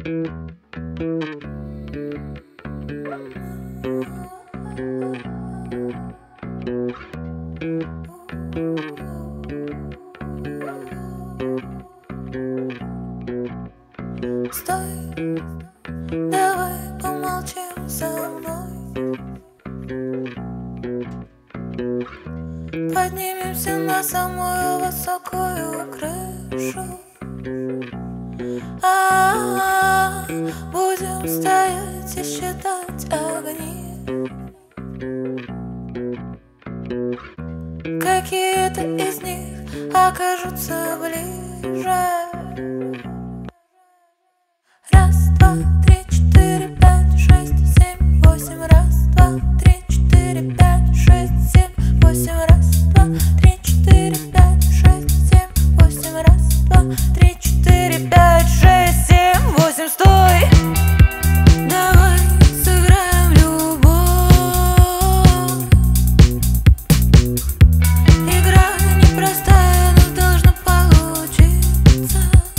Стой, давай помолчим со мной. Поднимемся на самую высокую крышу. Будем стоять и считать огни. Какие-то из них окажутся ближе. Раз, два, три, четыре, пять, шесть, семь, восемь. Раз, два, три, четыре, пять, шесть, семь, восемь. Раз, два, три, четыре, пять, шесть, семь, восемь. Раз, два, три, четыре, пять, шесть, семь, восемь. Стой! Давай сыграем в любовь. Игра непростая, но должна получиться.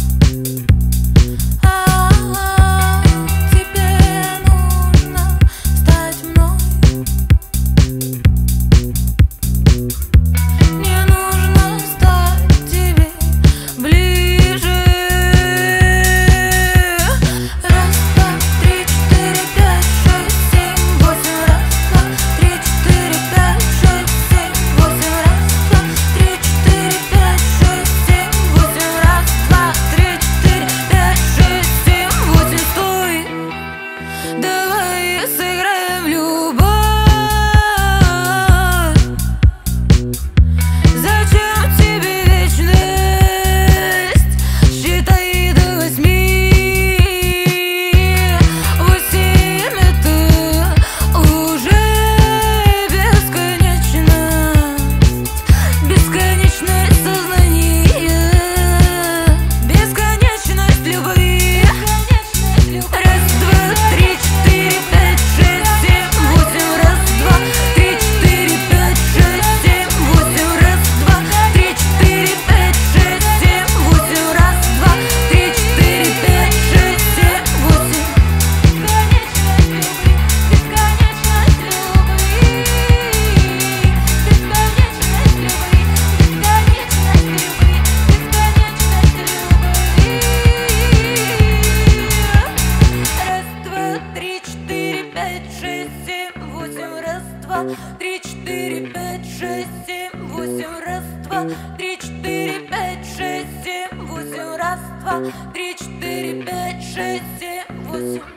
Три, четыре, пять, шесть, семь, восемь. Раз, два, три, четыре, пять, шесть, семь, восемь. Раз, два, три, четыре, пять, шесть, семь, восемь.